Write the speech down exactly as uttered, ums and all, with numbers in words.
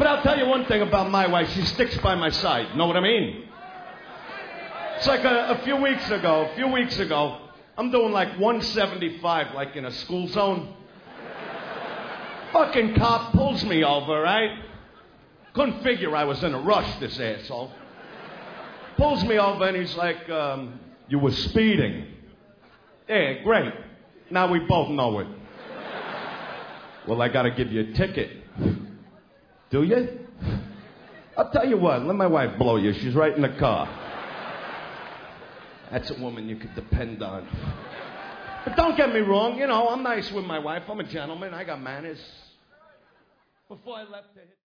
But I'll tell you one thing about my wife. She sticks by my side. Know what I mean? It's like a, a few weeks ago, a few weeks ago, I'm doing like one seventy-five, like in a school zone. Fucking cop pulls me over, right? Couldn't figure I was in a rush, this asshole. Pulls me over and he's like, um, you were speeding. Yeah, great. Now we both know it. Well, I gotta give you a ticket. Do you? I'll tell you what, let my wife blow you. She's right in the car. That's a woman you could depend on. But don't get me wrong, you know, I'm nice with my wife. I'm a gentleman. I got manners. Before I left to hit...